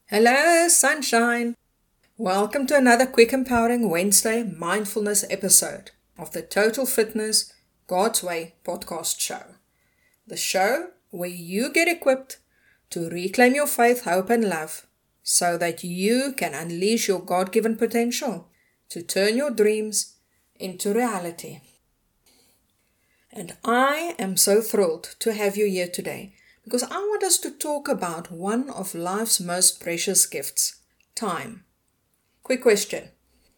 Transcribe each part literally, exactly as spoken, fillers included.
Hello, sunshine! Welcome to another quick empowering Wednesday mindfulness episode of the Total Fitness God's Way podcast show. The show where you get equipped to reclaim your faith, hope, and love so that you can unleash your God-given potential to turn your dreams into reality. And I am so thrilled to have you here today because I want us to talk about one of life's most precious gifts, time. Quick question.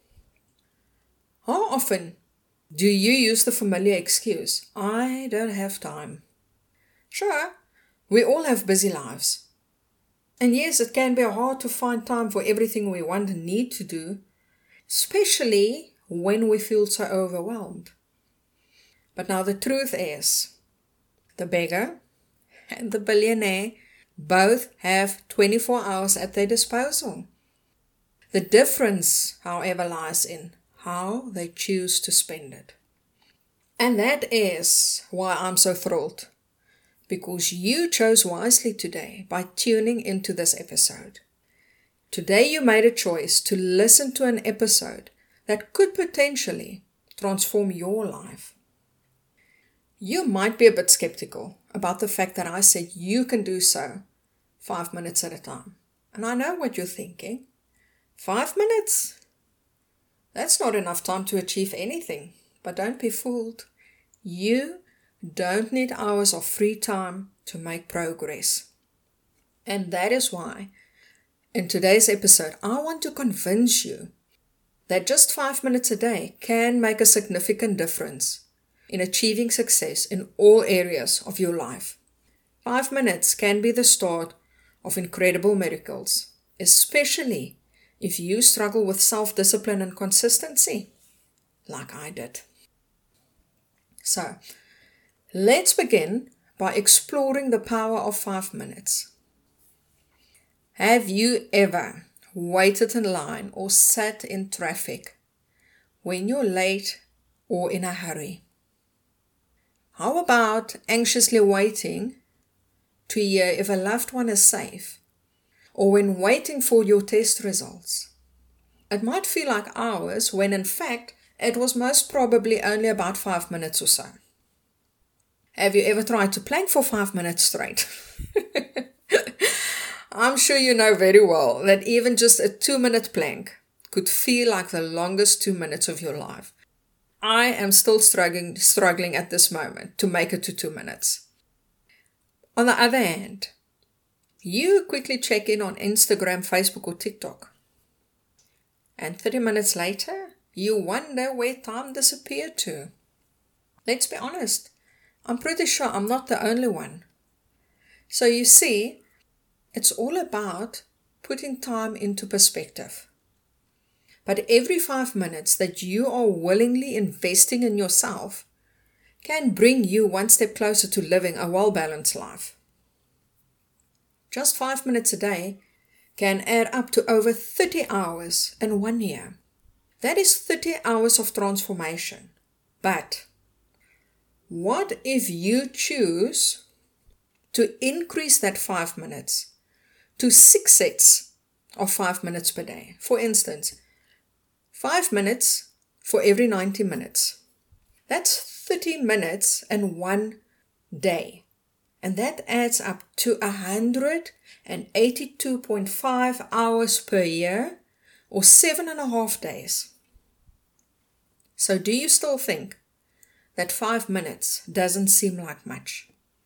How often do you use the familiar excuse, I don't have time? Sure, we all have busy lives. And yes, it can be hard to find time for everything we want and need to do, especially when we feel so overwhelmed. But now the truth is, the beggar and the billionaire both have twenty-four hours at their disposal. The difference, however, lies in how they choose to spend it. And that is why I'm so thrilled, because you chose wisely today by tuning into this episode. Today you made a choice to listen to an episode that could potentially transform your life. You might be a bit skeptical about the fact that I said you can do so five minutes at a time. And I know what you're thinking. Five minutes? That's not enough time to achieve anything. But don't be fooled. You don't need hours of free time to make progress. And that is why, in today's episode, I want to convince you that just five minutes a day can make a significant difference in achieving success in all areas of your life. Five minutes can be the start of incredible miracles, especially if you struggle with self-discipline and consistency, like I did. So, let's begin by exploring the power of five minutes. Have you ever waited in line or sat in traffic when you're late or in a hurry? How about anxiously waiting to hear if a loved one is safe, or when waiting for your test results? It might feel like hours when in fact it was most probably only about five minutes or so. Have you ever tried to plank for five minutes straight? I'm sure you know very well that even just a two-minute plank could feel like the longest two minutes of your life. I am still struggling, struggling at this moment to make it to two minutes. On the other hand, you quickly check in on Instagram, Facebook, or TikTok. And thirty minutes later, you wonder where time disappeared to. Let's be honest, I'm pretty sure I'm not the only one. So you see, it's all about putting time into perspective. But every five minutes that you are willingly investing in yourself can bring you one step closer to living a well-balanced life. Just five minutes a day can add up to over thirty hours in one year. That is thirty hours of transformation. But what if you choose to increase that five minutes to six sets of five minutes per day? For instance, Five minutes for every ninety minutes. That's thirty minutes in one day. And that adds up to one hundred eighty-two point five hours per year, or seven and a half days. So do you still think that five minutes doesn't seem like much?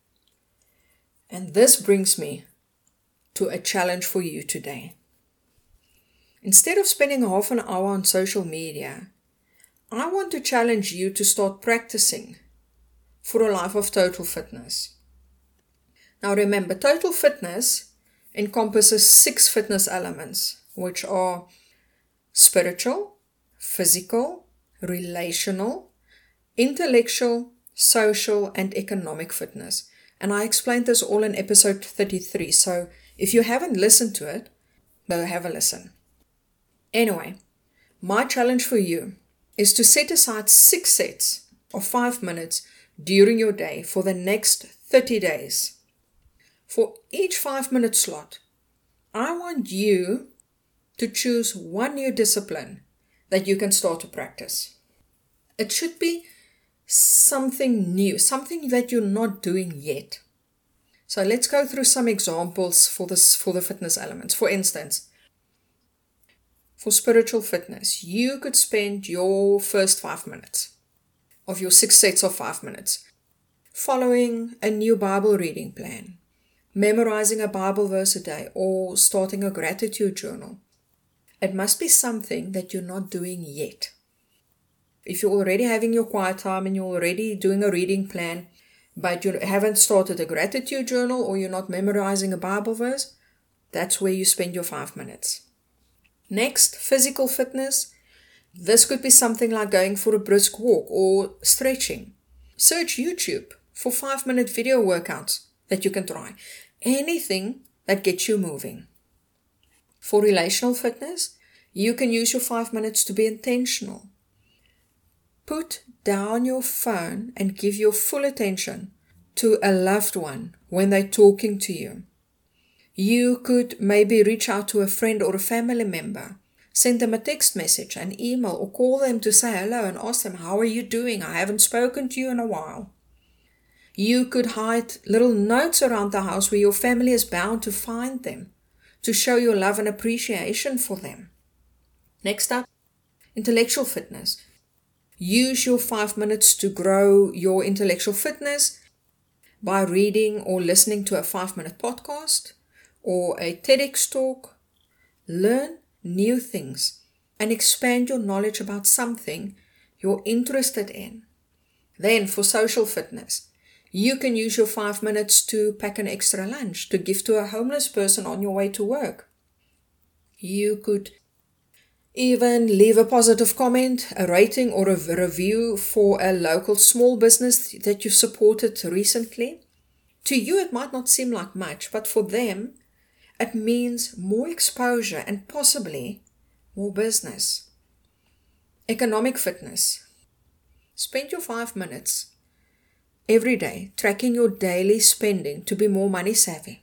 And this brings me to a challenge for you today. Instead of spending half an hour on social media, I want to challenge you to start practicing for a life of total fitness. Now remember, total fitness encompasses six fitness elements, which are spiritual, physical, relational, intellectual, social, and economic fitness. And I explained this all in episode thirty-three, so if you haven't listened to it, go have a listen. Anyway, my challenge for you is to set aside six sets of five minutes during your day for the next thirty days. For each five minute slot, I want you to choose one new discipline that you can start to practice. It should be something new, something that you're not doing yet. So let's go through some examples for this, for the fitness elements. For instance, for spiritual fitness, you could spend your first five minutes of your six sets of five minutes following a new Bible reading plan, memorizing a Bible verse a day, or starting a gratitude journal. It must be something that you're not doing yet. If you're already having your quiet time and you're already doing a reading plan, but you haven't started a gratitude journal or you're not memorizing a Bible verse, that's where you spend your five minutes. Next, physical fitness. This could be something like going for a brisk walk or stretching. Search YouTube for five-minute video workouts that you can try. Anything that gets you moving. For relational fitness, you can use your five minutes to be intentional. Put down your phone and give your full attention to a loved one when they're talking to you. You could maybe reach out to a friend or a family member, send them a text message, an email, or call them to say hello and ask them, how are you doing? I haven't spoken to you in a while. You could hide little notes around the house where your family is bound to find them, to show your love and appreciation for them. Next up, intellectual fitness. Use your five minutes to grow your intellectual fitness by reading or listening to a five-minute podcast or a TEDx talk. Learn new things and expand your knowledge about something you're interested in. Then for social fitness, you can use your five minutes to pack an extra lunch to give to a homeless person on your way to work. You could even leave a positive comment, a rating, or a review for a local small business that you've supported recently. To you, it might not seem like much, but for them, it means more exposure and possibly more business. Economic fitness. Spend your five minutes every day tracking your daily spending to be more money savvy.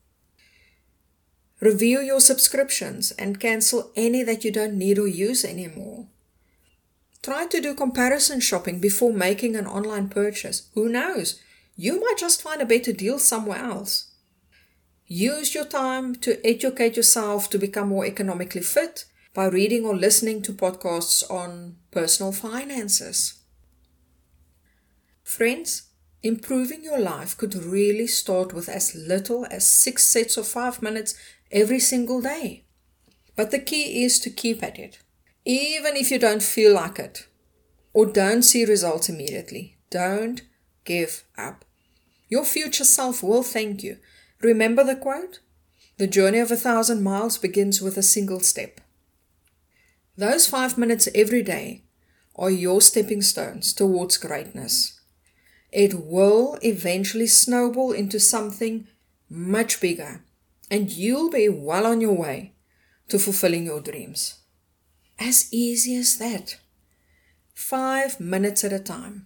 Review your subscriptions and cancel any that you don't need or use anymore. Try to do comparison shopping before making an online purchase. Who knows? You might just find a better deal somewhere else. Use your time to educate yourself to become more economically fit by reading or listening to podcasts on personal finances. Friends, improving your life could really start with as little as six sets of five minutes every single day. But the key is to keep at it. Even if you don't feel like it or don't see results immediately, don't give up. Your future self will thank you. Remember the quote? The journey of a thousand miles begins with a single step. Those five minutes every day are your stepping stones towards greatness. It will eventually snowball into something much bigger, and you'll be well on your way to fulfilling your dreams. As easy as that. Five minutes at a time.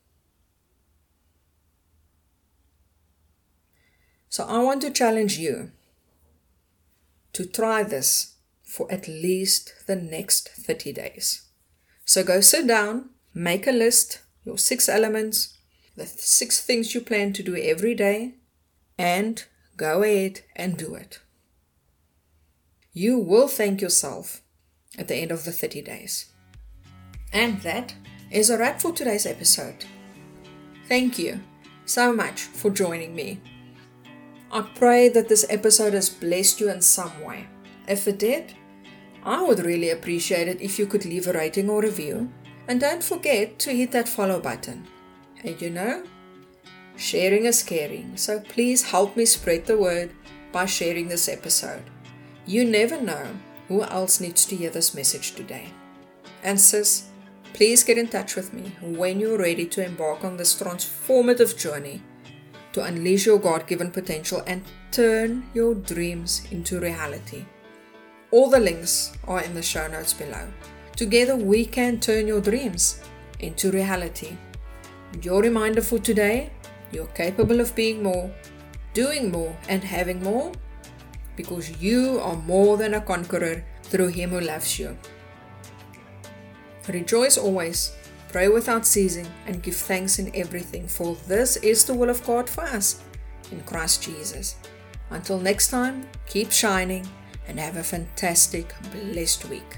So I want to challenge you to try this for at least the next thirty days. So go sit down, make a list, your six elements, the six things you plan to do every day, and go ahead and do it. You will thank yourself at the end of the thirty days. And that is a wrap for today's episode. Thank you so much for joining me. I pray that this episode has blessed you in some way. If it did, I would really appreciate it if you could leave a rating or review. And don't forget to hit that follow button. And you know, sharing is caring, so please help me spread the word by sharing this episode. You never know who else needs to hear this message today. And sis, please get in touch with me when you're ready to embark on this transformative journey to unleash your God-given potential and turn your dreams into reality. All the links are in the show notes below. Together we can turn your dreams into reality. Your reminder for today: you're capable of being more, doing more, and having more. because you are more than a conqueror through Him who loves you. Rejoice always, pray without ceasing, and give thanks in everything, for this is the will of God for us in Christ Jesus. Until next time, keep shining and have a fantastic, blessed week.